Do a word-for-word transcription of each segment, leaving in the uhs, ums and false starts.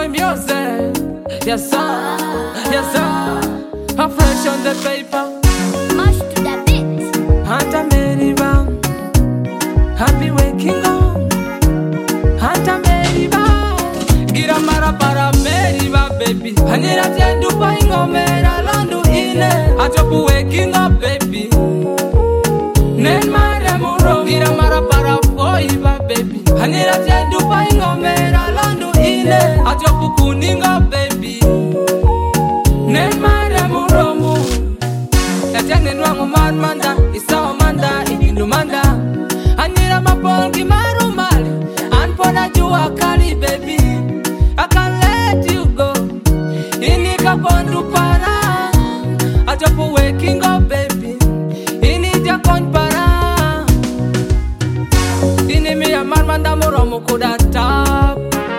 my music. Yes sir, yes sir. I'm fresh on the paper. Mash to the beat. Hanta Meriba, happy waking up. Hanta Meriba, gira mara para Meriba baby. Hanira tendu pa ingo mera landu ine. Achopu waking up baby. Nen mara muro, gira mara para foiba baby. Hanira tendu pa ingo mera landu ine. Achopu kuninga baby. Nen mara muro mu. Etene nwangu man manda, isawa manda, inindu manda. Anira mapongi marumali, anpona jua kali baby. I can't let you go. Inika pondu para, achopu waking up baby. Inija kon para. Ini mi amar manda moromo kuda tap.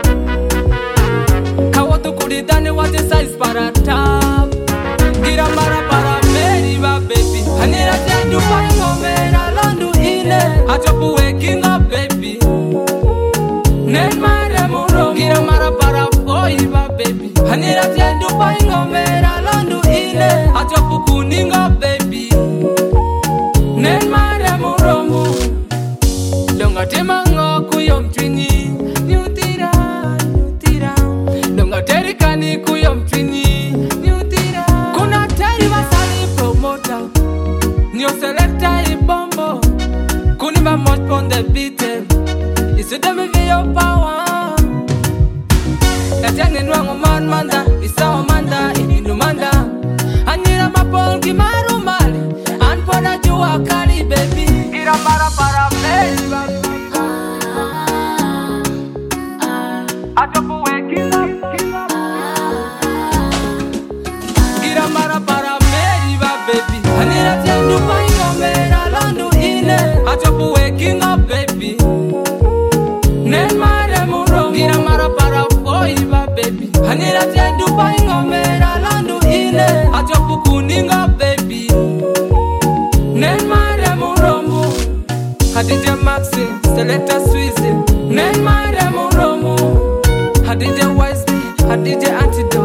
Kawatu kudidani wate size para tap. Gira mara para Meriba baby. Hanira tendu pa ingo mera landu ine. Achopu waking up baby. Nen mara muro. Gira mara para foiba baby. Hanira tendu pa ingo mera landu ine. Achopu kuninga baby. Nen mara muro mu. Donga tema ngoku yom twini. Nyutira, nyutira. Donga terikani kuyom twini. Nyutira. Kuna teri wasani promoter. New selector i bombo. Kuni ma much on the beat. Isu demi vio power. Etene nwangu man manda. Isawa manda. Inindu manda. Anira mapongi marumali. Anpona jua kali baby. Gira mara para Meriba. Achopu waking up. Gira mara para Meriba baby. Hanira tendu pa ingo mera landu ine. Achopu waking up baby. Nen mara muro. Gira mara para foiba baby. Hanira tendu pa ingo mera landu ine. Achopu kuninga baby. Nen mara muro mu. Hadija Maxi, Selector Sweezy. Nen mara muro mu. Hadija Wisely, Hadija Antidote.